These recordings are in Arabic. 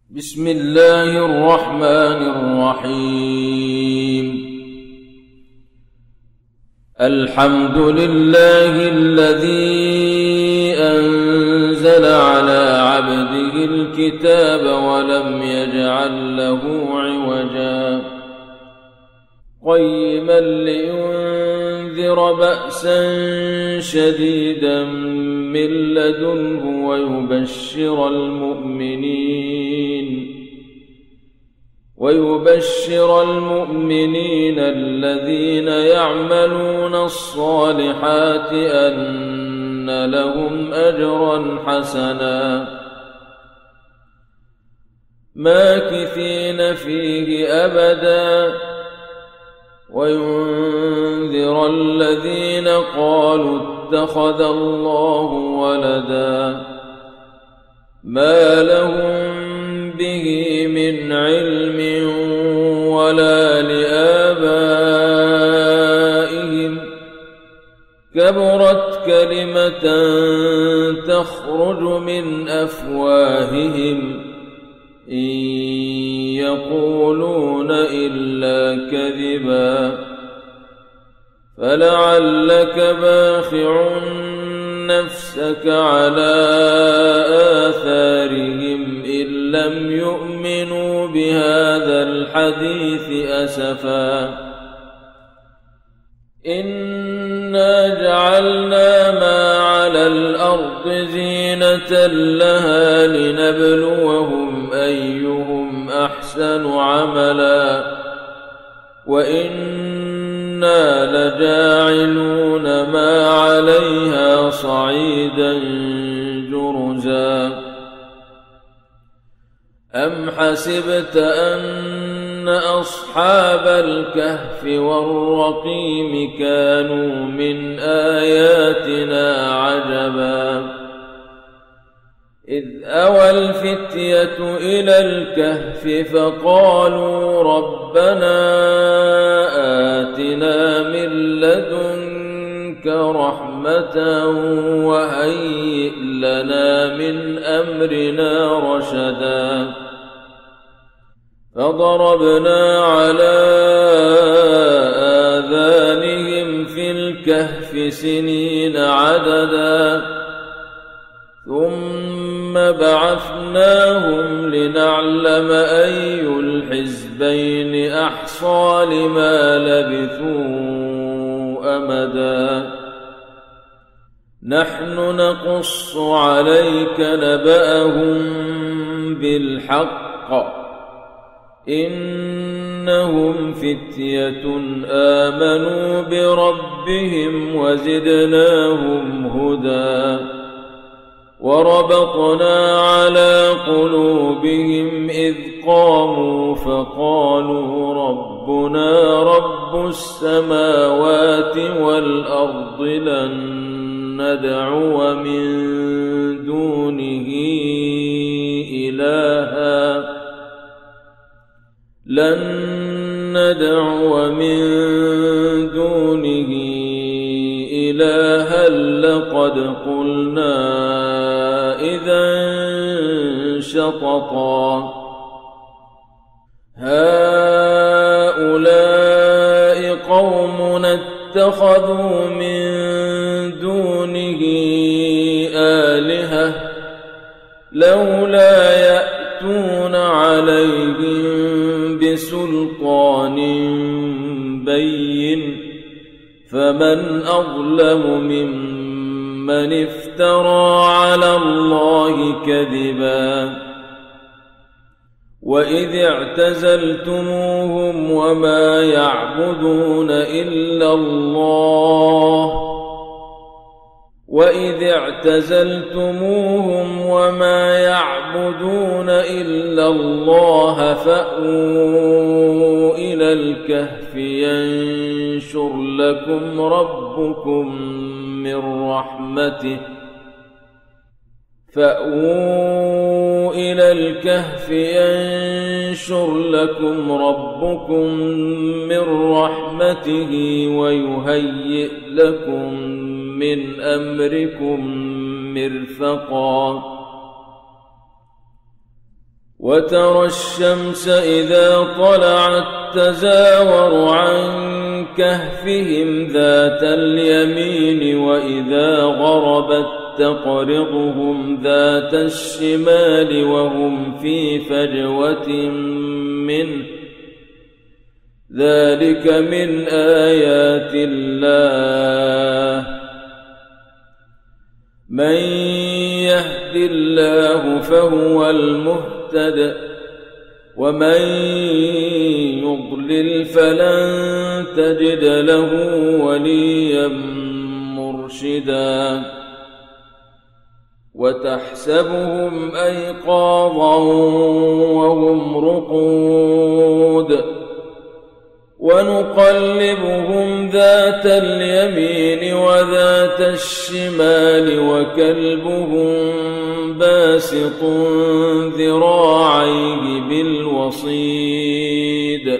بسم الله الرحمن الرحيم. الحمد لله الذي أنزل على عبده الكتاب ولم يجعل له عوجا قيما لينذر بأسا شديدا من لدنه ويبشر المؤمنين الذين يعملون الصالحات أن لهم أجرا حسنا ماكثين فيه أبدا وينذر الذين قالوا اتخذ الله ولدا ما لهم به من علم ولا لآبائهم كبرت كلمة تخرج من أفواههم إن يقولون إلا كذبا فلعلك باخع نفسك على آثارهم إن لم يؤمنوا بهذا الحديث أسفا إنا جعلنا ما على الأرض زينة لها لنبلوهم أيهم أحسن عملا وإنا لجاعلون ما عليها صعيدا جرزا أم حسبت أن أصحاب الكهف والرقيم كانوا من آياتنا عجبا إذ أوى الفتية إلى الكهف فقالوا ربنا آتنا من لدنك رحمة وهيئ لنا من أمرنا رشدا فضربنا على آذانهم في الكهف سنين عددا ثم بعثناهم لنعلم أي الحزبين أحصى لما لبثوا أمدا نحن نقص عليك نبأهم بالحق إنهم فتية آمنوا بربهم وزدناهم هدى وربطنا على قلوبهم إذ قاموا فقالوا ربنا رب السماوات والأرض لن ندعو من دونه إلها لقد قلنا إذا شططا هؤلاء قومنا اتخذوا من دونه آلهة لولا يأتون عليهم بسلطان بين فمن أظلم ممن افترى على الله كذبا وإذ اعتزلتموهم وما يعبدون إلا الله فأووا إلى الكهف ينشر لكم ربكم من رحمته ويهيئ لكم من أمركم مرفقا وترى الشمس إذا طلعت تزاور عن كهفهم ذات اليمين وإذا غربت تقرضهم ذات الشمال وهم في فجوة منه ذلك من آيات الله من يهد الله فهو المهتد ومن يضلل فلن تجد له وليا مرشدا وتحسبهم أيقاظا وهم رقود ونقلبهم ذات اليمين وذات الشمال وكلبهم باسط ذراعيه بالوصيد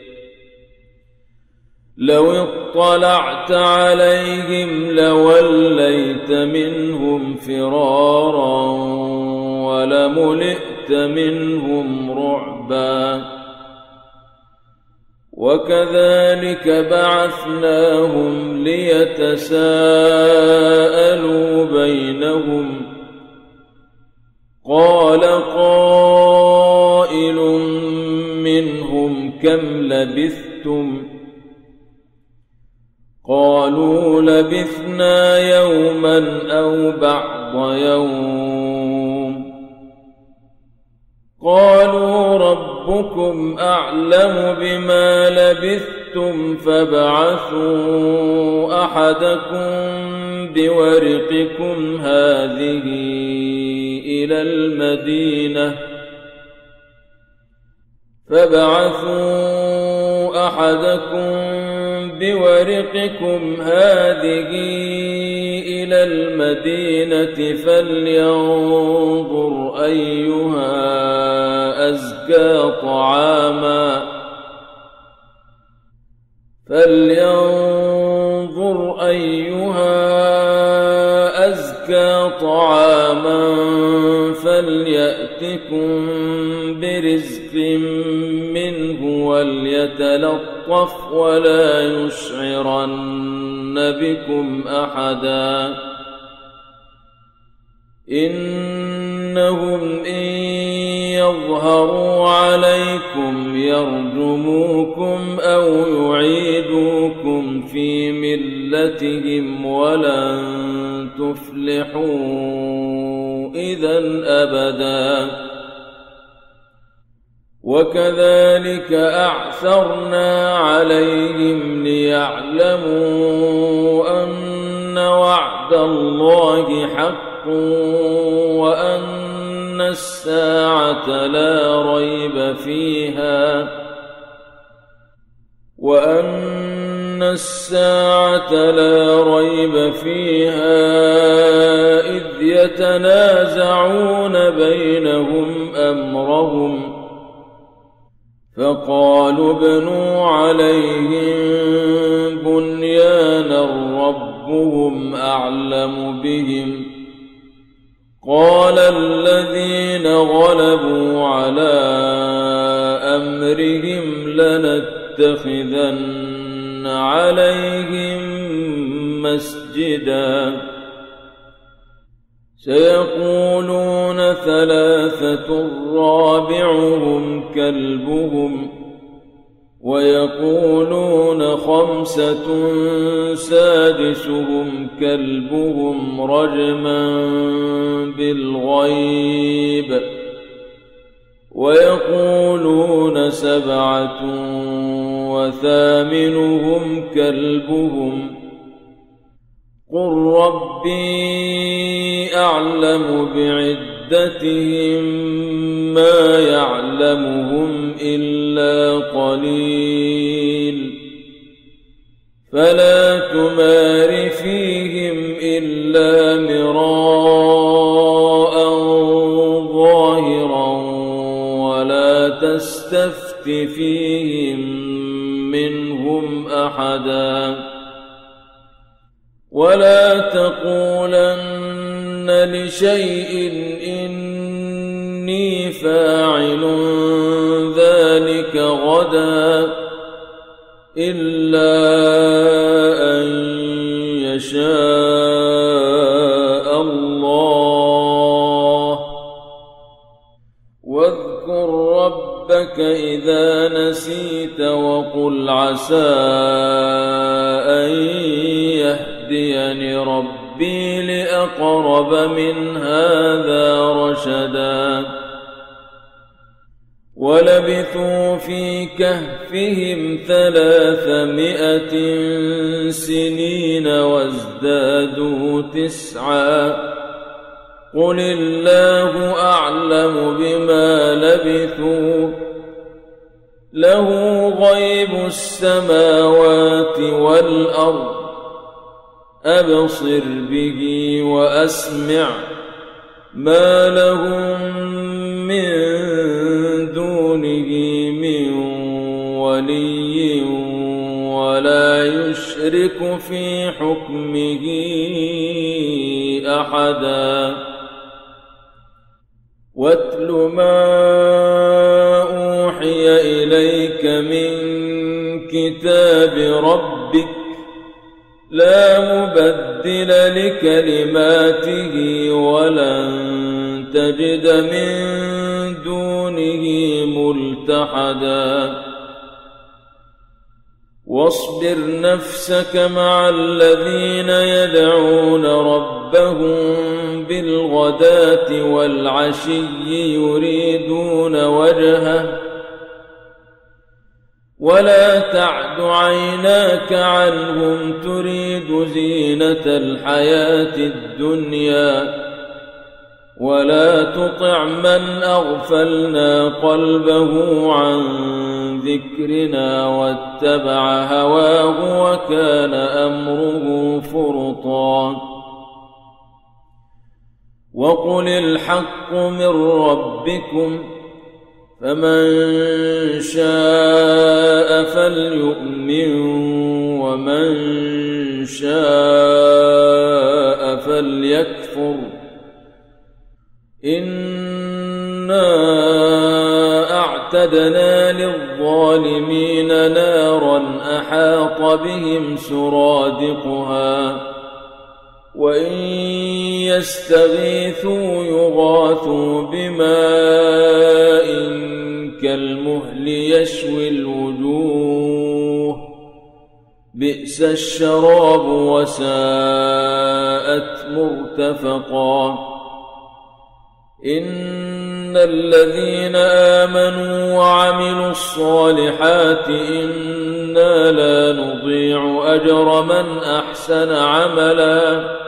لو اطلعت عليهم لوليت منهم فرارا ولملئت منهم رعبا وكذلك بعثناهم ليتساءلوا بينهم قال قائل منهم كم لبثتم قالوا لبثنا يوما أو بعض يوم قالوا ربكم أعلم بما لبثتم فابعثوا أحدكم بورقكم هذه إلى المدينة فلينظر أيها أزكى طعاما فليأتكم برزق منه وليتلطف ولا يشعرن بكم أحدا إنهم إن يظهروا عليكم يرجموكم أو يعيدوكم في ملتهم ولن تفلحوا إذا أبدا وكذلك أعثرنا عليهم ليعلموا أن وعد الله حق وأن الساعة لا ريب فيها إذ يتنازعون بينهم أمرهم فقالوا ابنوا عليهم بنيانا ربهم أعلم بهم قال الذين غلبوا على أمرهم لنتخذن عليهم مسجدا سيقولون ثلاثة رابعهم كلبهم ويقولون خمسة سادسهم كلبهم رجما بالغيب ويقولون سبعة وثامنهم كلبهم قل ربي أعلم بعدتهم ما يعلمهم إلا قليل فلا تمار فيهم إلا مراء ظاهرا ولا تستفت فيهم منهم أحدا ولا تقولن لشيء إني إني فاعل ذلك غدا إلا أن يشاء الله. واذكر ربك إذا نسيت وقل عسى أن يهديني ربي لأقرب من هذا رشدا. ولبثوا في كهفهم 300 سنين وازدادوا 9 قل الله أعلم بما لبثوا له غيب السماوات والأرض أبصر به وأسمع ما لهم من دونه من ولي ولا يشرك في حكمه أحدا. واتل ما أوحي إليك من كتاب ربك لا مبدل لكلماته ولن تجد من دونه ملتحدا. واصبر نفسك مع الذين يدعون ربهم بالغداة والعشي يريدون وجهه ولا تعد عيناك عنهم تريد زينة الحياة الدنيا ولا تطع من أغفلنا قلبه عن ذكرنا واتبع هواه وكان أمره فرطا. وقل الحق من ربكم فمن شاء فليؤمن ومن شاء فليكفر إنا أعتدنا للظالمين نارا أحاط بهم سرادقها وإن يستغيثوا يغاثوا بماء كالمهل يشوي الوجوه بئس الشراب وساءت مرتفقا. إن الذين آمنوا وعملوا الصالحات إنا لا نضيع أجر من أحسن عملا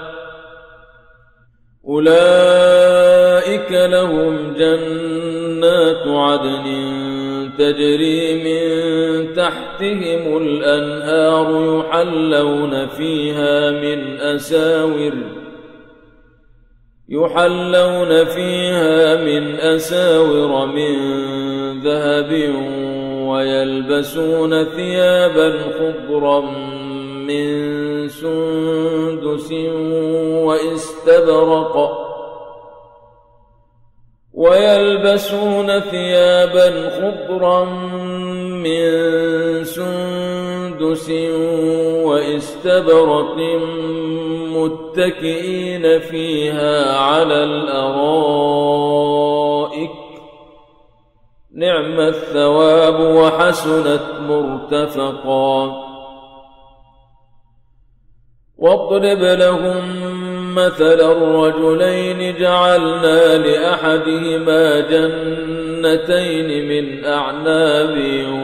أولئك لهم جنات عدن تجري من تحتهم الأنهار يحلون فيها من أساور من ذهب ويلبسون ثيابا خضرا من سندس واستبرق متكئين فيها على الأرائك نعم الثواب وحسنت مرتفقا. واضرب لهم مثلا الرجلين جعلنا لأحدهما جنتين من أعناب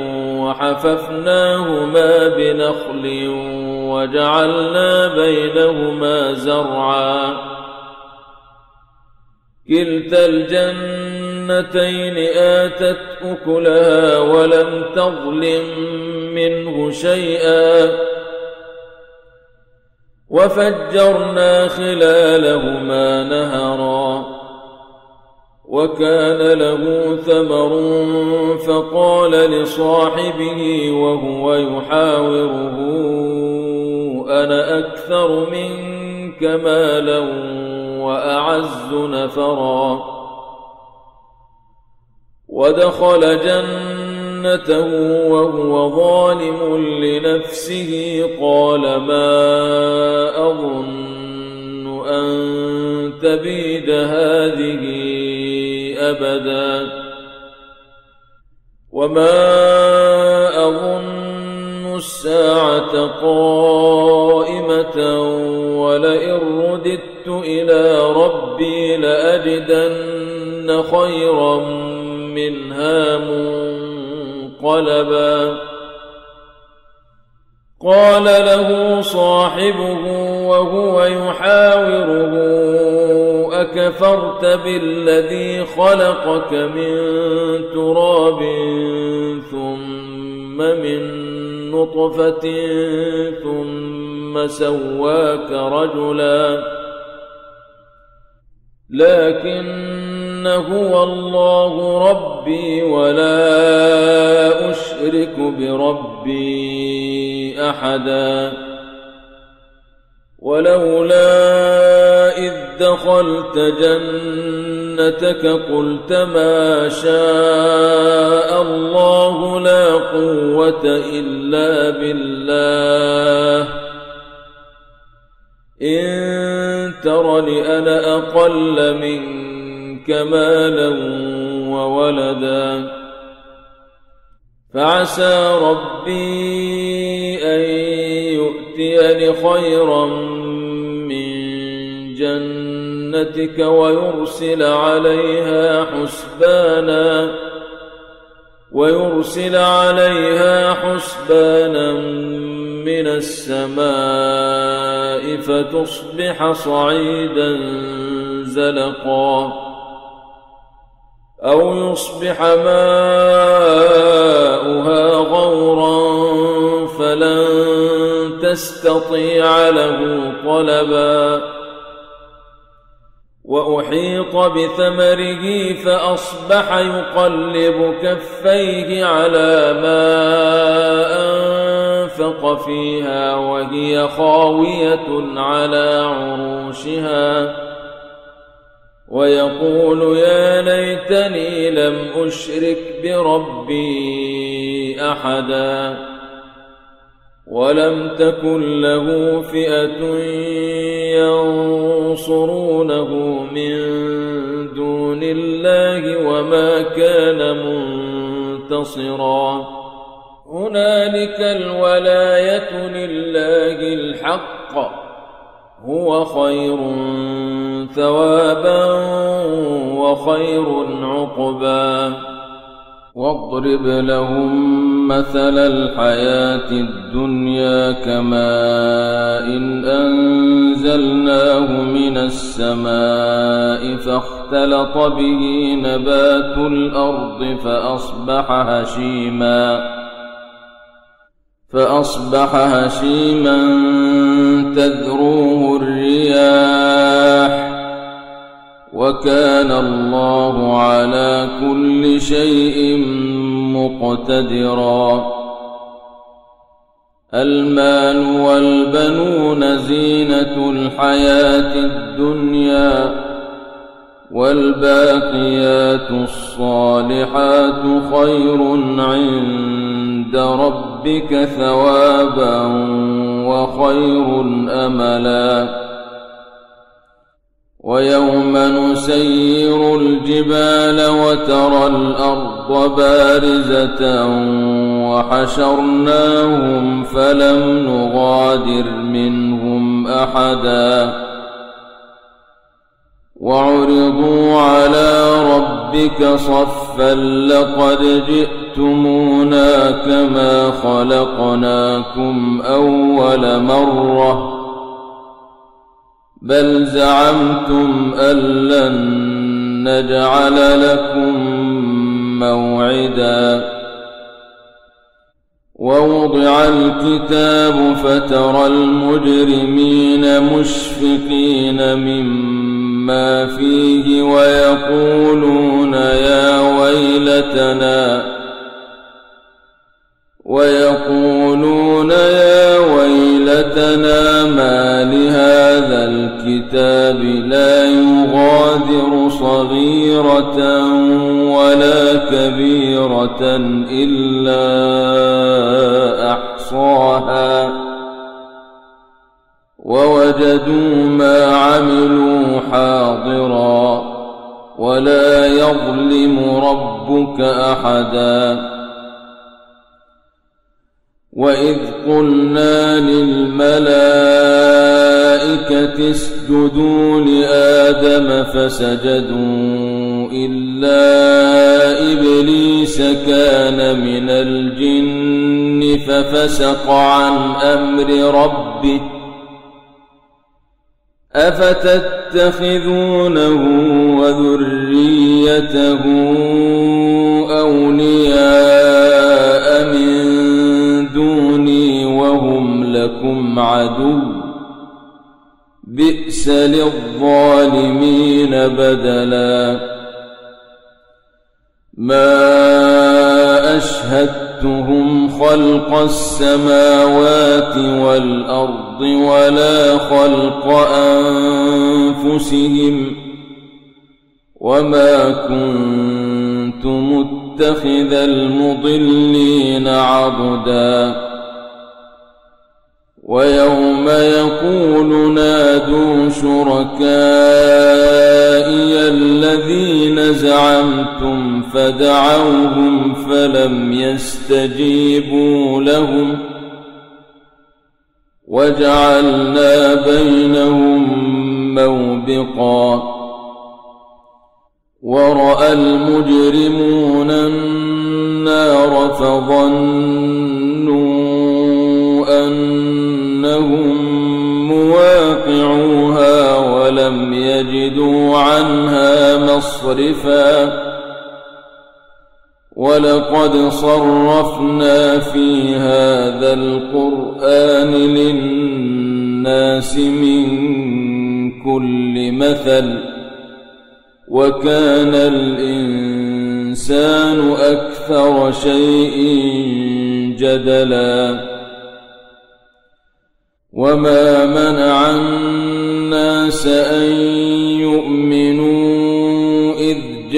وحففناهما بنخل وجعلنا بينهما زرعا كلتا الجنتين آتت أكلها ولم تظلم منه شيئا وفجرنا خلالهما نهرا وكان له ثمر فقال لصاحبه وهو يحاوره أنا أكثر منك مالا وأعز نفرا ودخل جنته وهو ظالم لنفسه قال ما أظن أن تبيد هذه أبدا وما أظن الساعة قائمة ولئن رددت إلى ربي لأجدن خيرا منها منقلبا قال له صاحبه وهو يحاوره أكفرت بالذي خلقك من تراب ثم من نطفة ثم سواك رجلا لكن هو الله ربي ولا أشرك بربي أحدا ولولا إذ دخلت جنتك قلت ما شاء الله لا قوة إلا بالله إن ترني أنا أقل منك مالا وولدا فعسى ربي أن يؤتيني خيرا من جنتك ويرسل عليها حسبانا من السماء فتصبح صعيدا زلقا أو يصبح ماؤها غورا فلن تستطيع له طلبا وأحيط بثمره فأصبح يقلب كفيه على ما أنفق فيها وهي خاوية على عروشها ويقول يا ليتني لم أشرك بربي أحدا ولم تكن له فئة ينصرونه من دون الله وما كان منتصرا هنالك الولاية لله الحق هو خير ثوابا وخير عقبا واضرب لهم مثل الحياة الدنيا كماء إن أنزلناه من السماء فاختلط به نبات الأرض فأصبح هشيما تذروه الرياح وكان الله على كل شيء مقتدرا المال والبنون زينة الحياة الدنيا والباقيات الصالحات خير عند ربك ثوابا وخير أملا ويوم نسير الجبال وترى الأرض بارزة وحشرناهم فلم نغادر منهم أحدا وعرضوا على ربك صفا لقد جئتمونا كما خلقناكم أول مرة بل زعمتم أن لن نجعل لكم موعدا ووضع الكتاب فترى المجرمين مشفقين مما فيه ويقولون يا ويلتنا ويلتنا ما لهذا الكتاب لا يغادر صغيرة ولا كبيرة إلا أحصاها ووجدوا ما عملوا حاضرا ولا يظلم ربك أحدا. وإذ قلنا للملائكة اسجدوا لآدم فسجدوا إلا إبليس كان من الجن ففسق عن أمر ربه أفتتخذونه وذريته أولياء من دوني وهم لكم عدو بئس للظالمين بدلا. ما أشهدتهم خلق السماوات والأرض ولا خلق أنفسهم وما كنت متخذ المضلين عضدا. ويوم يقول نادوا شركائي الذين زعمتم فدعوهم فلم يستجيبوا لهم وجعلنا بينهم موبقا. ورأى المجرمون النار فظنوا أنهم مواقعوها ولم يجدوا عنها مصرفا. ولقد صرفنا في هذا القرآن للناس من كل مثل وكان الإنسان أكثر شيء جدلا. وما منع الناس أن يؤمنوا إذ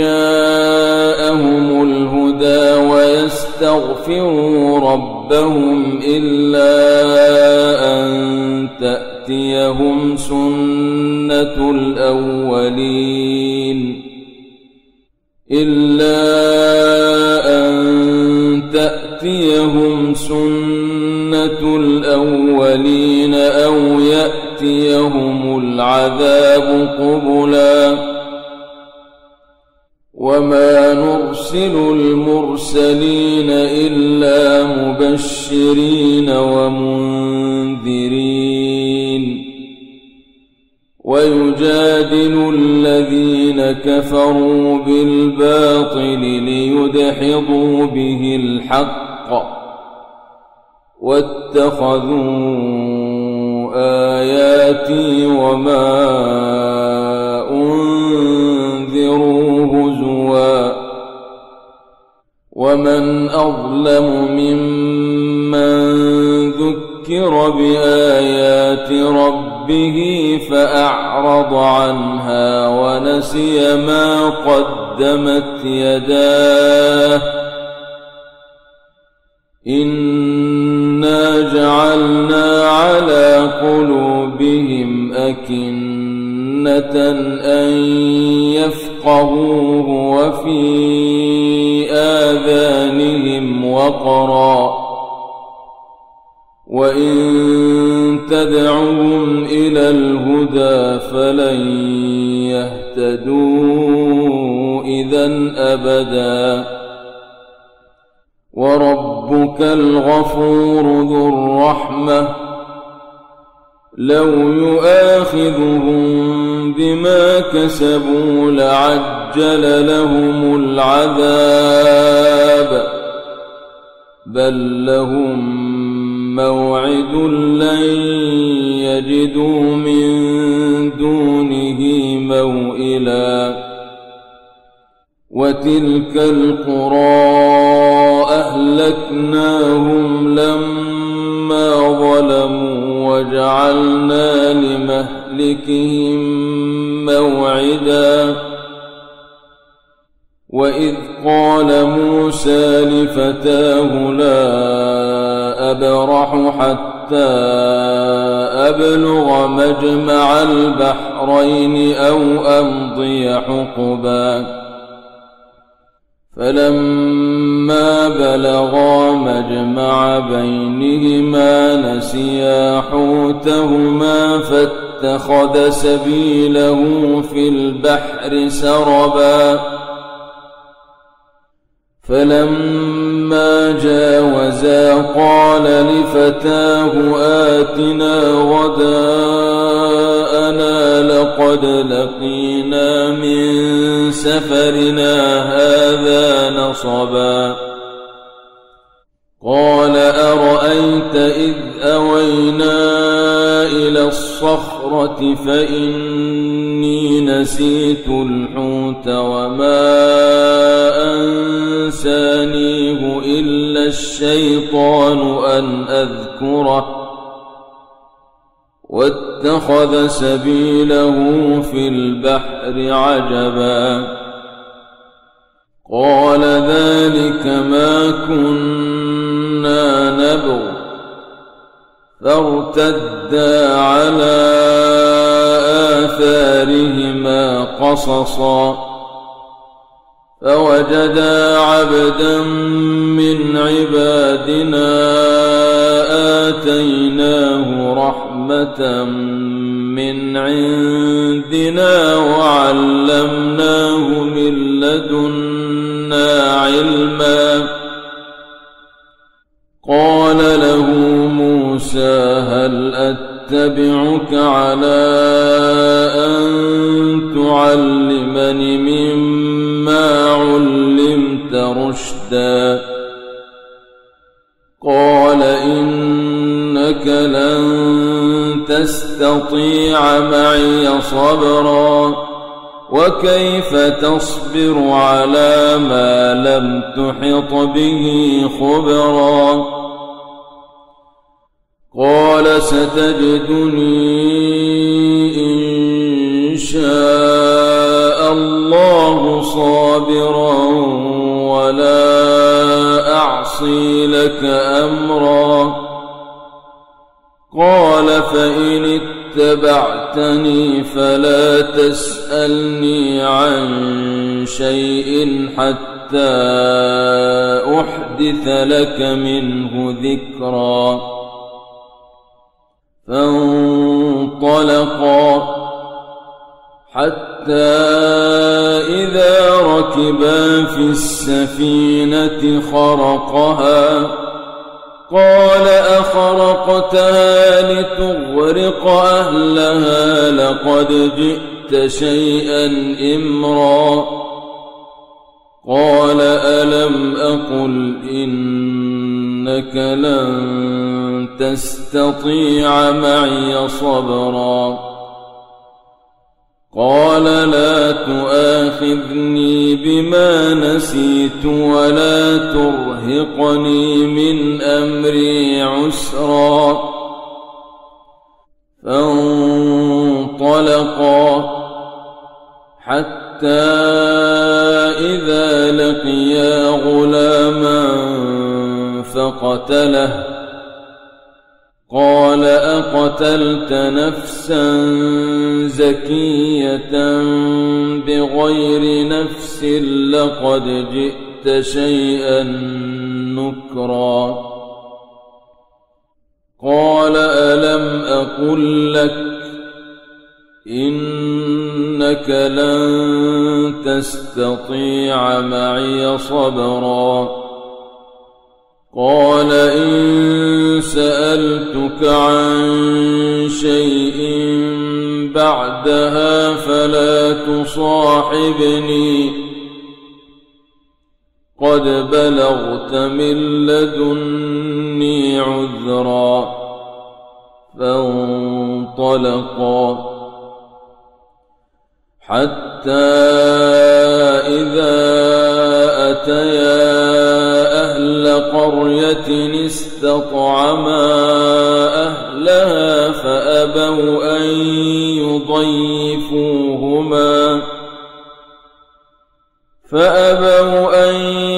جاءهم الهدى ويستغفروا ربهم إلا أن تأتيهم سنة الأولين أو يأتيهم العذاب قبلا. وما نرسل المرسلين إلا مبشرين ومنذرين. ويجادل الذين كفروا بالباطل ليدحضوا به الحق واتخذوا آياتي وما أنذروا هزوا. ومن أظلم ممن ذكر بآيات ربه فأعرض عنها ونسي ما قدمت يداه إنا جعلنا على قلوبهم أكنة أن يفقهوه وفي آذانهم وقرا وإن تدعوهم إلى الهدى فلن يهتدوا إذن أبدا. وربك الغفور ذو الرحمة لو يؤاخذهم بما كسبوا لعجل لهم العذاب بل لهم موعد لن يجدوا من دونه موئلا. وتلك القرى أهلكناهم لما ظلموا جعلنا لمهلكهم موعدا وإذ قال موسى لفتاه لا أبرح حتى أبلغ مجمع البحرين أو أمضي حقبا فلما بلغا مجمع بينهما نسيا حوتهما فاتخذ سبيله في البحر سربا فلما جاوزا قال لفتاه آتنا غداءنا لقد لقينا من سفرنا هذا نصبا قال أرأيت إذ أوينا إلى الصخرة فإني نسيت الحوت وما أنسانيه إلا الشيطان أن أذكره واتخذ سبيله في البحر عجبا قال ذلك ما كنا نبغ فارتدا على آثارهما قصصا فوجدا عبدا من عبادنا آتيناه رحمة من عندنا وعلمناه من لدنا علما قال له موسى هل أتبعك على أن تعلمني مما علمت رشدا قال إنك لن تستطيع معي صبرا وكيف تصبر على ما لم تحط به خبرا قال ستجدني إن شاء الله صابرا ولا أعصي لك أمرا قال فإن اتبعتني فلا تسألني عن شيء حتى أحدث لك منه ذكرا فانطلقا حتى إذا ركبا في السفينة خرقها قال أخرقتها لتغرق أهلها لقد جئت شيئا إمرا قال ألم أقل إنك لن تستطيع معي صبرا قال لا تؤاخذني بما نسيت ولا ترهقني من أمري عسرا فانطلقا حتى إذا لقيا غلاما فقتله قال أقتلت نفسا زكية بغير نفس لقد جئت شيئا نكرا قال ألم أقل لك إنك لن تستطيع معي صبرا قال إن سألتك عن شيء بعدها فلا تصاحبني قد بلغت من لدني عذرا فانطلقا حتى إذا أتيا أهل أهل قرية استطعما أهلها فأبوا أن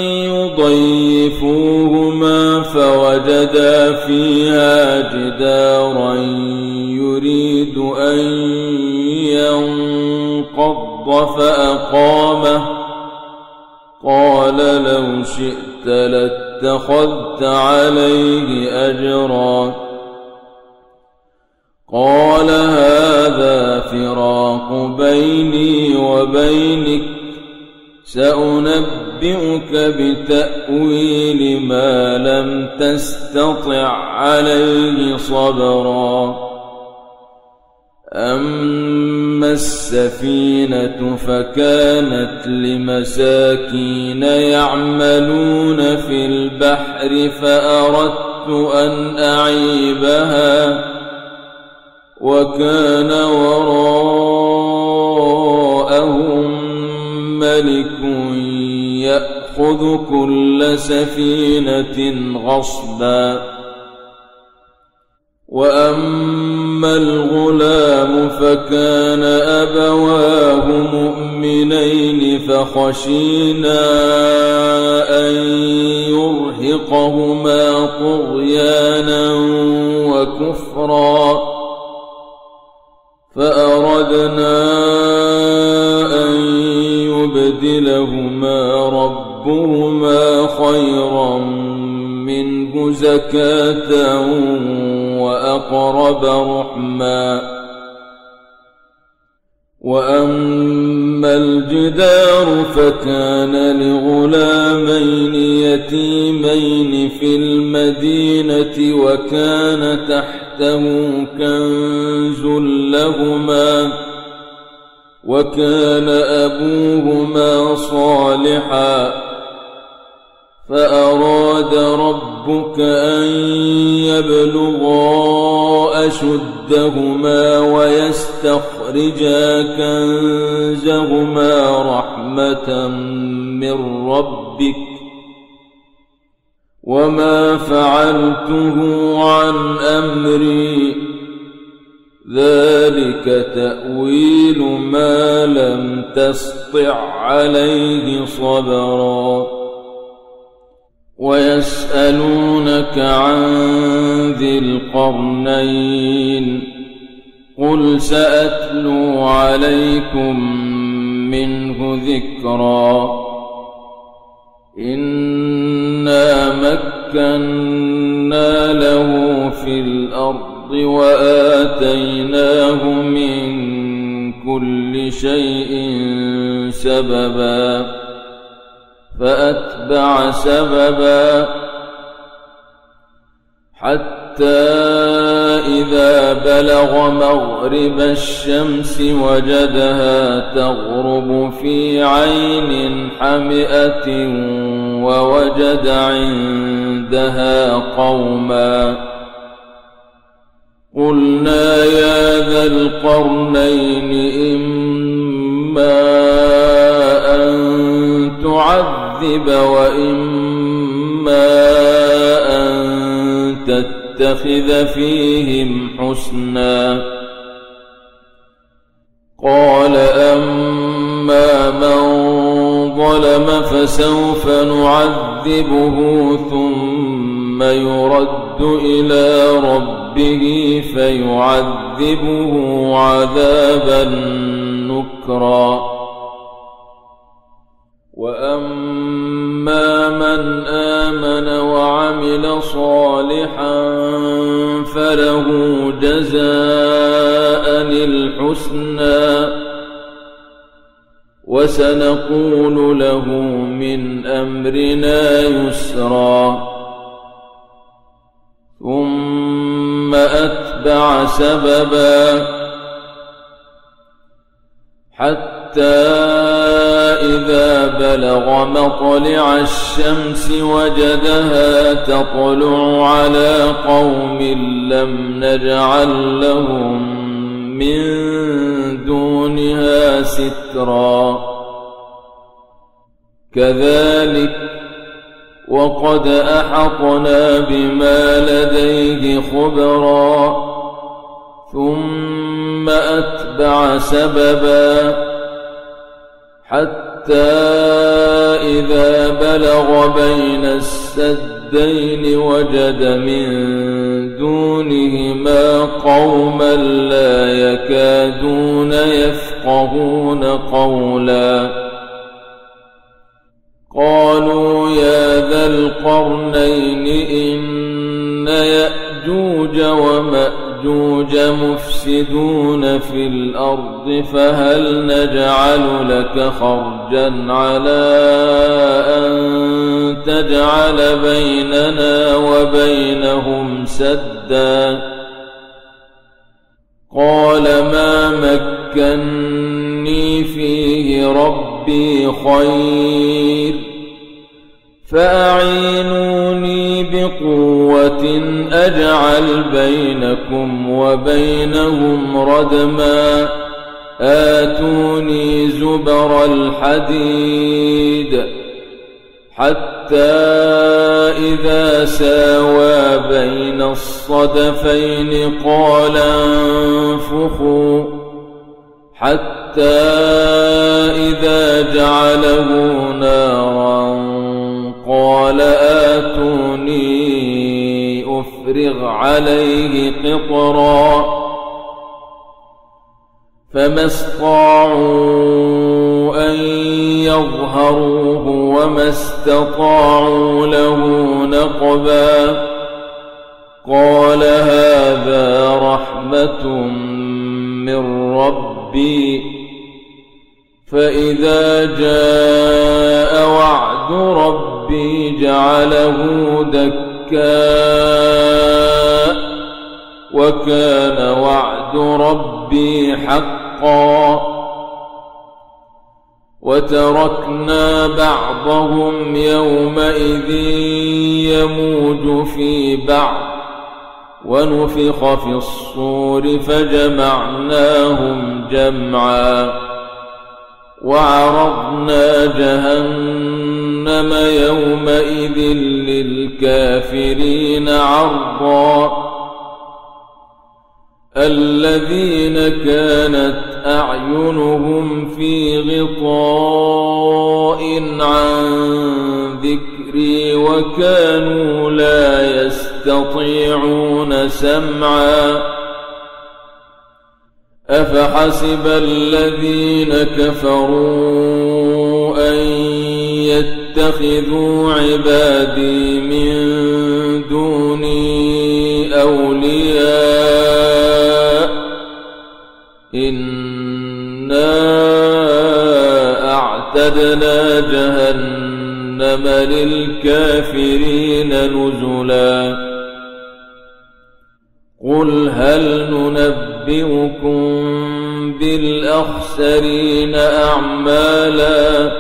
يضيفوهما فوجدا فيها جدارا يريد أن ينقض فأقامه قال لو شئت لاتخذت عليه أجرا قال هذا فراق بيني وبينك سأنبئك بتأويل ما لم تستطع عليه صبرا أما السفينة فكانت لمساكين يعملون في البحر فأردت أن أعيبها وكان وراءهم ملك يأخذ كل سفينة غصبا وأما الغلام فكان أبواه مؤمنين فخشينا أن يرهقهما طغيانا وكفرا فأردنا أن يبدلهما ربهما خيرا منه زكاة وأقرب رحما وأما الجدار فكان لغلامين يتيمين في المدينة وكان تحته كنز لهما وكان أبوهما صالحا فأراد ربك أن يبلغا أشدهما ويستخرجا كنزهما رحمة من ربك وما فعلته عن أمري ذلك تأويل ما لم تسطع عليه صبرا ويسألونك عن ذي القرنين قل سأتلو عليكم منه ذكرا إنا مكنا له في الأرض وآتيناه من كل شيء سببا فأتبع سببا حتى إذا بلغ مغرب الشمس وجدها تغرب في عين حمئة ووجد عندها قوما قلنا يا ذا القرنين إما أن تعذب وإما أن تتخذ فيهم حسنا قال أما من ظلم فسوف نعذبه ثم يرد إلى ربه فيعذبه عذابا نكرا وأما من آمن وعمل صالحا فله جزاء الحسنى وسنقول له من أمرنا يسرا ثم أتبع سببا حتى إذا بلغ مطلع الشمس وجدها تطلع على قوم لم نجعل لهم من دونها سترا كذلك وقد أحطنا بما لديه خبرا ثم أتبع سببا حتى إذا بلغ بين السدين وجد من دونهما قوما لا يكادون يفقهون قولا قالوا يا ذا القرنين إن يأجوج ومأجوج مفسدون في الأرض فهل نجعل لك خرجا على أن تجعل بيننا وبينهم سدا قال ما مكني فيه ربي خير فأعينوني بقوة أجعل بينكم وبينهم ردما آتوني زبر الحديد حتى إذا ساوى بين الصدفين قال انفخوا حتى إذا جعله نارا قال آتوني أفرغ عليه قطرا فما استطاعوا أن يظهروه وما استطاعوا له نقبا قال هذا رحمة من ربي فإذا جاء وعد ربي جعله دكاء وكان وعد ربي حقا وتركنا بعضهم يومئذ يموج في بعض ونفخ في الصور فجمعناهم جمعا وعرضنا جهنم يومئذ للكافرين عرضا الذين كانت أعينهم في غطاء عن ذكري وكانوا لا يستطيعون سمعا أفحسب الذين كفروا أن يتخذوا عبادي من دوني أولياء إنا أعتدنا جهنم للكافرين نزلا قل هل ننبئكم بالأخسرين أعمالا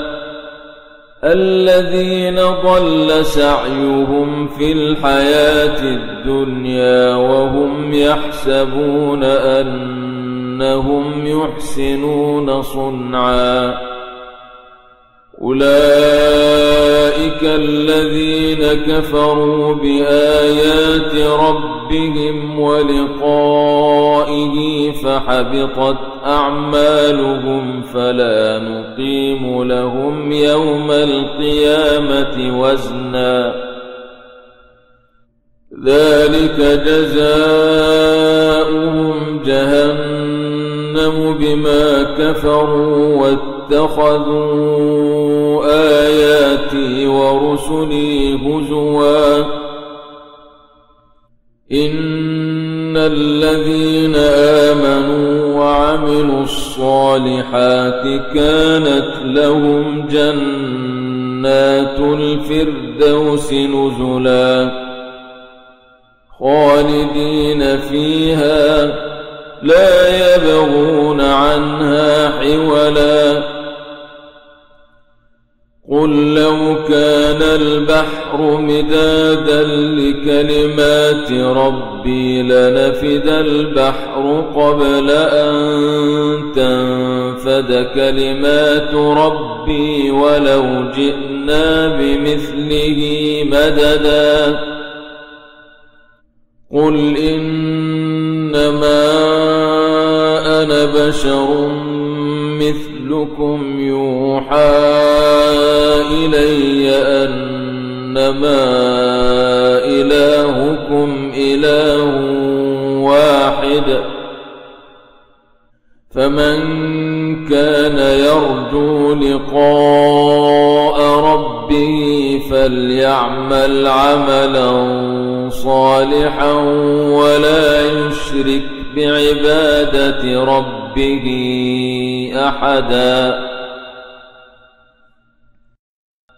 الذين ضل سعيهم في الحياة الدنيا وهم يحسبون أنهم يحسنون صنعا أولئك الذين كفروا بآيات ربهم ولقائه فحبطت أعمالهم فلا نقيم لهم يوم القيامة وزنا ذلك جزاؤهم جهنم بما كفروا واتخذوا آياتي ورسلي هزوا إن الذين آمنوا وعملوا الصالحات كانت لهم جنات الفردوس نزلا خالدين فيها لا يبغون عنها حولا قل لو كان البحر مدادا لكلمات ربي لنفد البحر قبل أن تنفد كلمات ربي ولو جئنا جئنا بمثله مددا قل إنما أنا بشر مثلكم يوحى إلي أنما إلهكم إله واحد فمن كان يرجو لقاء ربه فليعمل عملا صالحا ولا يشرك بعبادة ربه أحدا